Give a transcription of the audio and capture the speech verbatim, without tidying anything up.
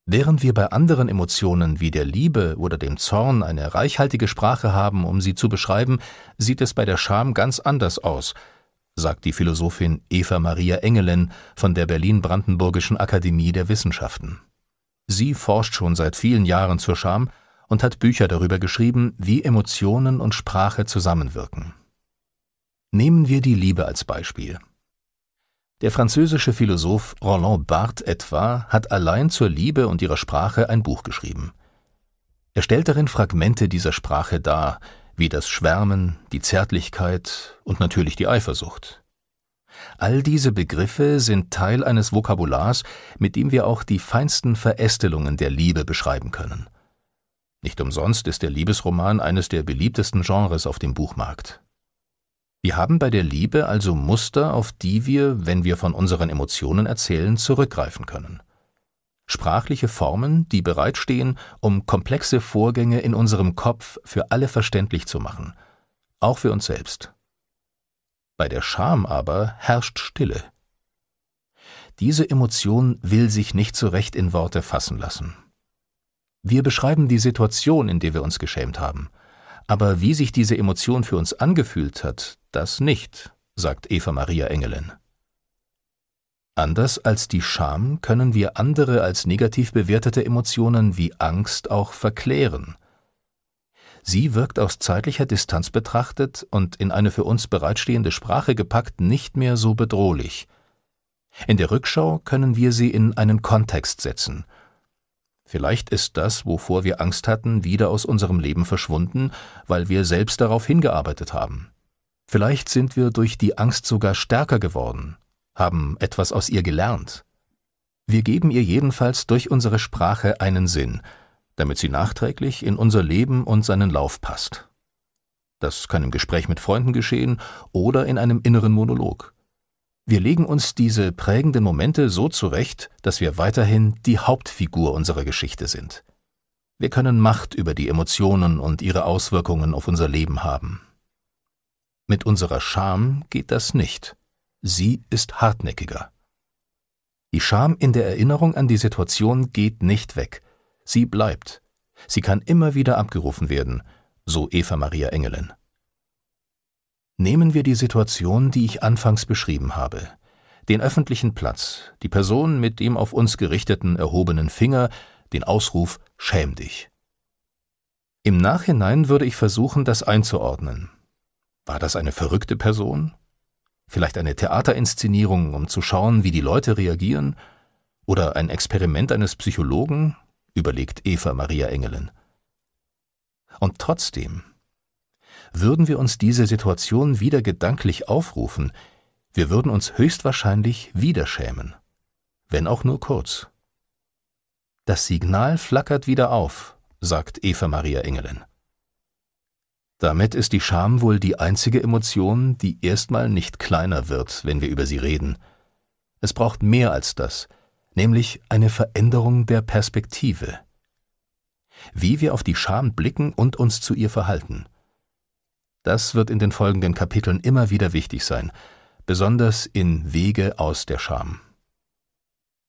Während wir bei anderen Emotionen wie der Liebe oder dem Zorn eine reichhaltige Sprache haben, um sie zu beschreiben, sieht es bei der Scham ganz anders aus, sagt die Philosophin Eva Maria Engelen von der Berlin-Brandenburgischen Akademie der Wissenschaften. Sie forscht schon seit vielen Jahren zur Scham und hat Bücher darüber geschrieben, wie Emotionen und Sprache zusammenwirken. Nehmen wir die Liebe als Beispiel. Der französische Philosoph Roland Barthes etwa hat allein zur Liebe und ihrer Sprache ein Buch geschrieben. Er stellt darin Fragmente dieser Sprache dar, wie das Schwärmen, die Zärtlichkeit und natürlich die Eifersucht. All diese Begriffe sind Teil eines Vokabulars, mit dem wir auch die feinsten Verästelungen der Liebe beschreiben können. Nicht umsonst ist der Liebesroman eines der beliebtesten Genres auf dem Buchmarkt. Wir haben bei der Liebe also Muster, auf die wir, wenn wir von unseren Emotionen erzählen, zurückgreifen können. Sprachliche Formen, die bereitstehen, um komplexe Vorgänge in unserem Kopf für alle verständlich zu machen, auch für uns selbst. Bei der Scham aber herrscht Stille. Diese Emotion will sich nicht so recht in Worte fassen lassen. Wir beschreiben die Situation, in der wir uns geschämt haben. Aber wie sich diese Emotion für uns angefühlt hat, das nicht, sagt Eva Maria Engelen. Anders als die Scham können wir andere als negativ bewertete Emotionen wie Angst auch verklären. Sie wirkt aus zeitlicher Distanz betrachtet und in eine für uns bereitstehende Sprache gepackt nicht mehr so bedrohlich. In der Rückschau können wir sie in einen Kontext setzen. Vielleicht ist das, wovor wir Angst hatten, wieder aus unserem Leben verschwunden, weil wir selbst darauf hingearbeitet haben. Vielleicht sind wir durch die Angst sogar stärker geworden, haben etwas aus ihr gelernt. Wir geben ihr jedenfalls durch unsere Sprache einen Sinn, damit sie nachträglich in unser Leben und seinen Lauf passt. Das kann im Gespräch mit Freunden geschehen oder in einem inneren Monolog. Wir legen uns diese prägenden Momente so zurecht, dass wir weiterhin die Hauptfigur unserer Geschichte sind. Wir können Macht über die Emotionen und ihre Auswirkungen auf unser Leben haben. Mit unserer Scham geht das nicht. Sie ist hartnäckiger. Die Scham in der Erinnerung an die Situation geht nicht weg. Sie bleibt. Sie kann immer wieder abgerufen werden, so Eva Maria Engelen. Nehmen wir die Situation, die ich anfangs beschrieben habe. Den öffentlichen Platz, die Person mit dem auf uns gerichteten erhobenen Finger, den Ausruf »Schäm dich«. Im Nachhinein würde ich versuchen, das einzuordnen. War das eine verrückte Person? Vielleicht eine Theaterinszenierung, um zu schauen, wie die Leute reagieren? Oder ein Experiment eines Psychologen? Überlegt Eva Maria Engelen. Und trotzdem, würden wir uns diese Situation wieder gedanklich aufrufen, wir würden uns höchstwahrscheinlich wieder schämen, wenn auch nur kurz. Das Signal flackert wieder auf, sagt Eva Maria Engelen. Damit ist die Scham wohl die einzige Emotion, die erstmal nicht kleiner wird, wenn wir über sie reden. Es braucht mehr als das, nämlich eine Veränderung der Perspektive. Wie wir auf die Scham blicken und uns zu ihr verhalten. Das wird in den folgenden Kapiteln immer wieder wichtig sein, besonders in Wege aus der Scham.